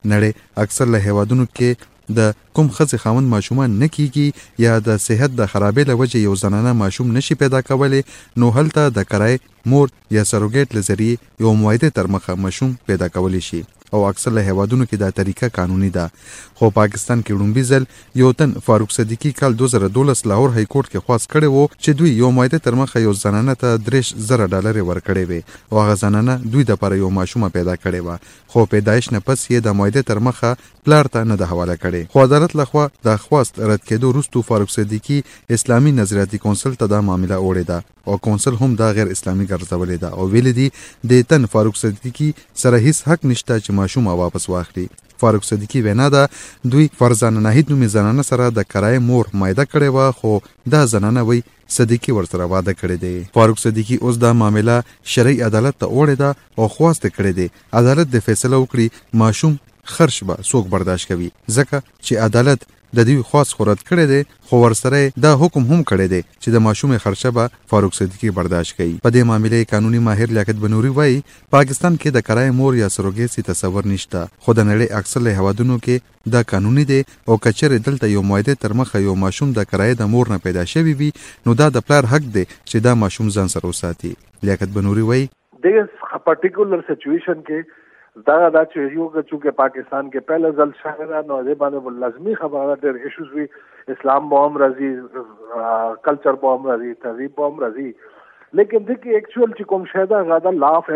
نړۍ اکثر له هیوادونو کې د کوم ښځې خاوند ماشومان نه کیږي یا د صحت د خرابې له وجې یو زنانه ماشوم نشي پیدا کولی، نو هلته د کرایې مور یا سروګیټ له ذریعې یو معاهدې تر مخه ماشوم پیدا کولی شي او اکثر له هیوادونو کې دا طریقه قانوني ده. خو پاکستان کې وړومبي ځل یو تن فاروق صدیقي کال 2012 لاهور های کورټ کې خواست کړی وو چې دوی یو معاهده تر مخه یو زنانه ته $30,000 ورکړي وي او هغه زنانه دوی د لپاره یو ماشوم پیدا کړی و، خو پیدایش نه پس یې د معاهده تر مخه پلار ته نه د حواله کړي. خو عدالت لخوا د خواست رد کېدو وروسته فاروق صدیقي اسلامي نظریاتي کونسل ته دا معامله وړې ده او کونسل هم دا غیر اسلامي ګرځولې ده او ویل دي د تن فاروق صدیقي سره هیڅ حق نشته چې ماشوم واپس واخلي. فاروق صدیقي وینا ده دوی فرزانه ناهید نومې زنانه سره د کرایې مور معاهده کړې وه، خو دا زنانه وی صدیقي ورسره واده کړی دی. فاروق صدیقي اوس دا معامله شرعي عدالت ته وړې ده او خواست کړی دی عدالت د فیصله وکړي ماشوم خرچ به څوک برداشت کوي، ځکه چې عدالت د دوی خواست خو رد کړی دی خو ورسره دا حکم هم کړی دی چې د ماشوم خرچه به فاروق صدیقي برداشت کوي. په دې معاملې قانوني ماهر لیاقت بنوري وایي پاکستان کې د کرایې مور یا سروګیټ تصور نشته، خو د نړۍ اکثر له هیوادونو کې دا قانوني دی او کچره دلته یو معاهده تر مخه یو ماشوم د کرایې د مور نه پیدا شوی وي نو دا د پلار حق دی چې دا ماشوم ځان سره وساتي. لیاقت بنوري وایي دغه پارټیکولر سچویشن کې دا چې یو چې پاکستان کې پہله ځل شهر نو دې باندې لازمي خبره ډېر ایشوز وی، اسلام به هم راځي، کلچر به هم راځي، تهذیب به هم راځي، لیکن دغه ایکچوئل چې کوم شاید غادا لا اف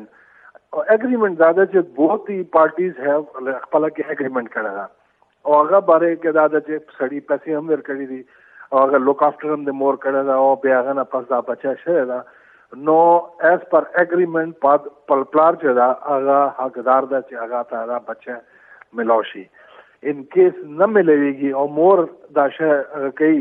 اګریمنٹ دا چې بوث دی پارټیز هاف خپل کې اګریمنٹ کړی او هغه باره کې دا چې سړی پیسې هم ورکړي دي او هغه لوک افټر هم د مور کړی دا او بیا هغه نه پس دا بچا شوی دا نو ایز پر اګریمنٹ پلار چې دا هغه حقدار ده چې هغه ته دا بچه ملو شي. ان کیس نه ملويږي او مور دا شی کوي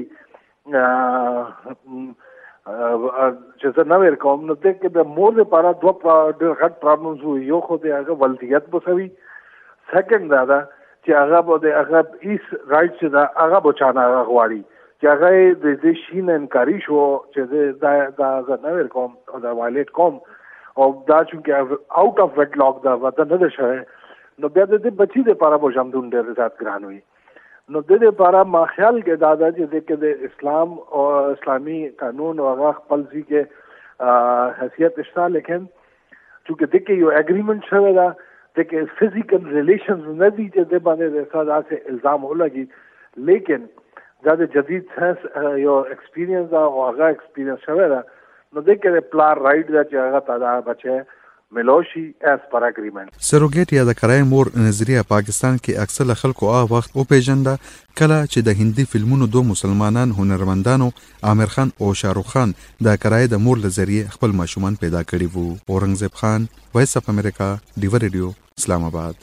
چې زه نه ورکوم نو دې کې د مور لپاره دوه غټ پرابلمز وي، یو خو د هغه ولدیت بسوي، سیکنډ دا چې هغه به د هغه ایس رائټ چې دا هغه بچانا غواړي چې هغه د دې شي نه انکاري شو چې دا نه ورکوم او دا وایلیټ کوم او دا چې آؤٹ اف ویډ لاک دا وته نه شوی نو بیا د دې بچی د لپاره به جمدون ډېر زیات ګران وي. نو د دې لپاره ما خیال کې دا چې د اسلام او اسلامي قانون او هغه خپل ځای کې حیثیت شته، لیکن چې دغه یو اګریمنٹ شوی دا دغه فزیکل ریلیشنز نه دي چې د باندې د ساده سے الزام ولګي، لیکن دا د جدید ساينس یو ایکسپیرینس دا او هغه ایکسپیرینس شوی دا نو دغه پلار رائټ دا چې هغه تعالی بچه ملوشي ایز پر اګریمنٹ. سروګیټ یا د کرایې مور نظریه پاکستان کې اکثر خلکو وخت او پیژنده کله چې د هندي فلمونو دوه مسلمانان هنرمندانو عامر خان او شاهرخ خان د کرایې د مور لذریعه خپل ماشومان پیدا کړي وو. اورنګزیب خان، وایس اف امریکا، ډیو ریډیو، اسلام آباد.